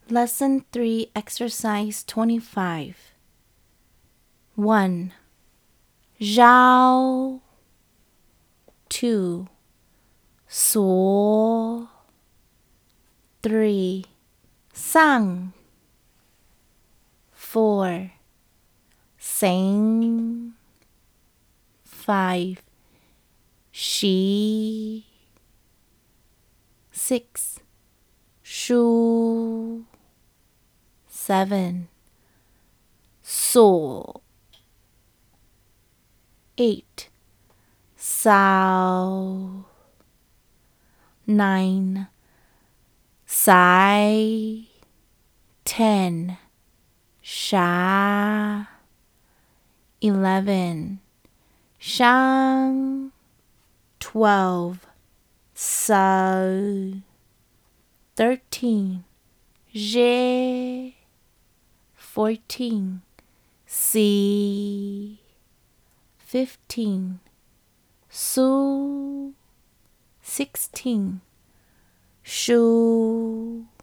Lesson 3, Exercise 25. 1. Zhao. 2. So. 3. Sang. 4. Sing. 5. She. 6. Shu. 7. So. 8. Sao. 9. Sai. 10. Sha. 11. Shang. 12. So. 13. Je. 14. Si. 15. Su. 16. Shu.